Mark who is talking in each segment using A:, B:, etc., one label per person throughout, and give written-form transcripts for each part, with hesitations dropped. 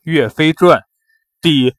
A: 岳飞传第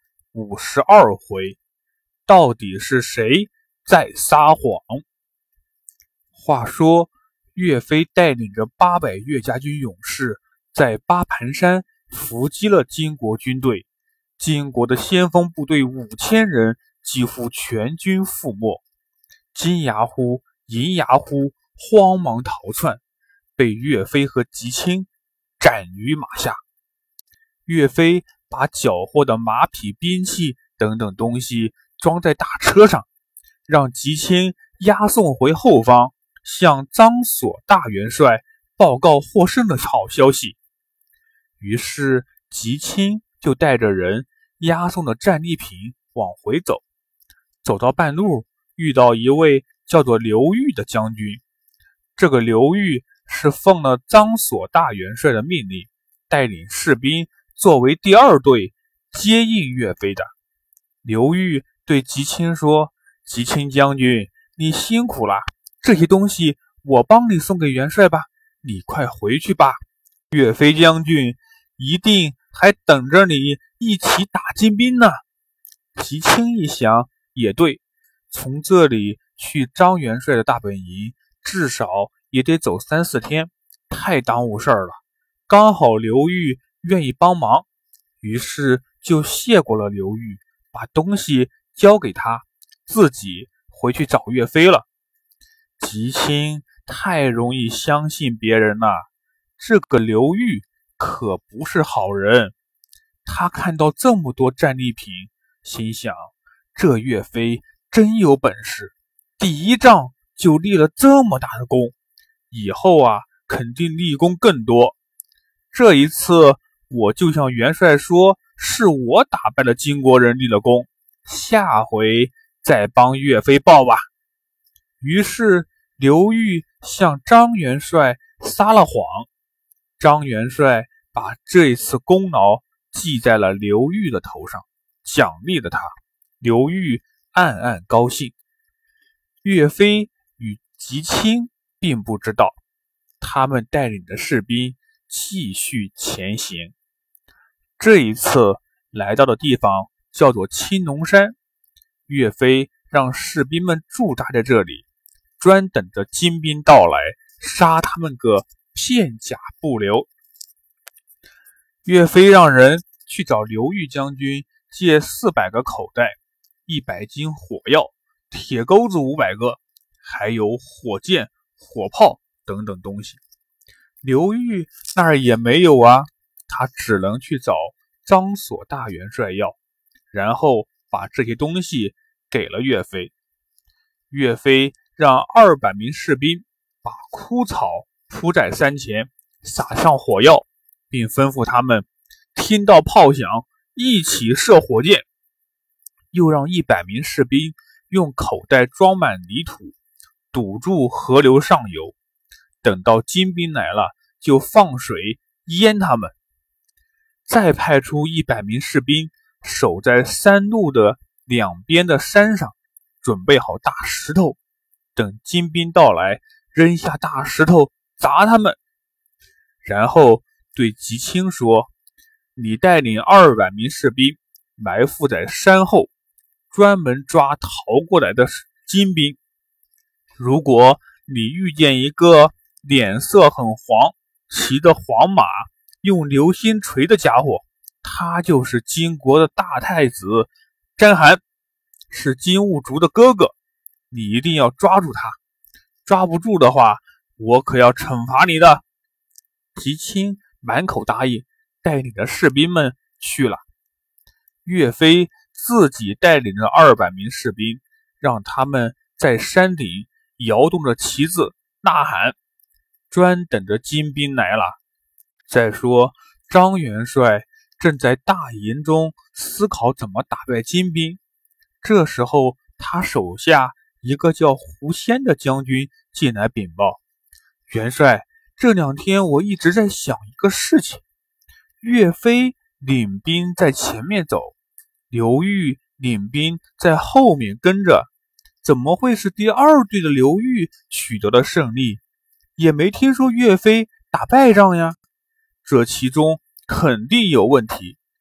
A: 52回，到底是谁在撒谎？话说，岳飞带领着800岳家军勇士，在八盘山伏击了金国军队，金国的先锋部队5000人几乎全军覆没，金牙呼、银牙呼慌忙逃窜，被岳飞和吉青斩于马下。岳飞把缴获的马匹、兵器等等东西装在大车上，让吉青押送回后方，向张所大元帅报告获胜的好消息。于是吉青就带着人押送的战利品往回走，走到半路，遇到一位叫做刘裕的将军。这个刘裕是奉了张所大元帅的命令，带领士兵作为第二队接应岳飞的。刘裕对吉青说：“吉青将军，你辛苦了，这些东西我帮你送给元帅吧，你快回去吧。岳飞将军一定还等着你一起打金兵呢。”吉青一想，也对，从这里去张元帅的大本营，至少也得走3-4天，太耽误事儿了。刚好刘裕愿意帮忙，于是就谢过了刘裕，把东西交给他，自己回去找岳飞了。吉青太容易相信别人了，这个刘裕可不是好人。他看到这么多战利品，心想，这岳飞真有本事，第一仗就立了这么大的功，以后肯定立功更多。这一次我就向元帅说，是我打败了金国人立了功，下回再帮岳飞报吧。于是刘裕向张元帅撒了谎，张元帅把这一次功劳记在了刘裕的头上，奖励了他。刘裕暗暗高兴。岳飞与吉青并不知道，他们带领的士兵继续前行。这一次来到的地方叫做青龙山，岳飞让士兵们驻扎在这里，专等着金兵到来，杀他们个片甲不留。岳飞让人去找刘裕将军借400个口袋，100斤火药，铁钩子500个，还有火箭、火炮等等东西。刘裕那儿也没有他只能去找张所大元帅要，然后把这些东西给了岳飞。岳飞让200名士兵把枯草铺在山前，撒上火药，并吩咐他们听到炮响一起射火箭，又让100名士兵用口袋装满泥土，堵住河流上游，等到金兵来了就放水淹他们。再派出100名士兵守在山路的两边的山上，准备好大石头，等金兵到来扔下大石头砸他们。然后对吉青说，你带领200名士兵埋伏在山后，专门抓逃过来的金兵。如果你遇见一个脸色很黄、骑着黄马、用流星锤的家伙，他就是金国的大太子章邯，是金兀术的哥哥，你一定要抓住他，抓不住的话，我可要惩罚你的。吉青满口答应，带领着士兵们去了。岳飞自己带领着200名士兵，让他们在山顶摇动着旗子呐喊，专等着金兵来了。再说张元帅正在大营中思考怎么打败金兵，这时候他手下一个叫胡仙的将军进来禀报，元帅，这2天我一直在想一个事情，岳飞领兵在前面走，刘裕领兵在后面跟着，怎么会是第二队的刘裕取得了胜利？也没听说岳飞打败仗呀，这其中肯定有问题。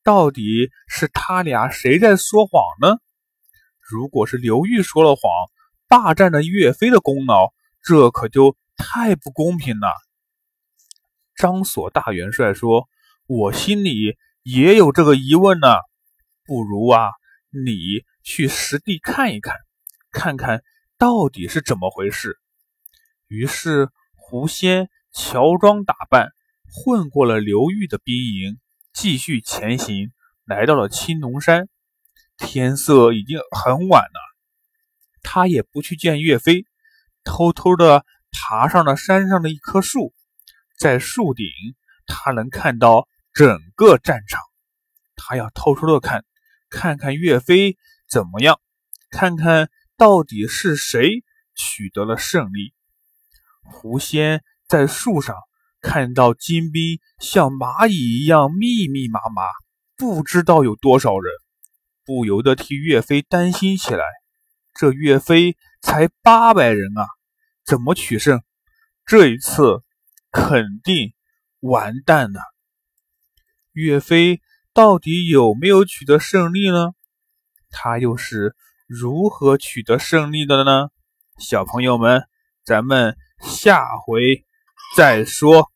A: 到底是他俩谁在说谎呢？如果是刘裕说了谎，霸占了岳飞的功劳，这可就太不公平了。张所大元帅说：“我心里也有这个疑问呢，不如你去实地看一看，看看到底是怎么回事。”于是胡仙乔装打扮，混过了刘裕的兵营，继续前行，来到了青龙山。天色已经很晚了，他也不去见岳飞，偷偷地爬上了山上的一棵树。在树顶，他能看到整个战场。他要偷偷地看看岳飞怎么样，看看到底是谁取得了胜利。胡仙在树上看到金兵像蚂蚁一样密密麻麻，不知道有多少人，不由得替岳飞担心起来。这岳飞才800人啊，怎么取胜？这一次肯定完蛋了。岳飞到底有没有取得胜利呢？他又是如何取得胜利的呢？小朋友们，咱们下回再说。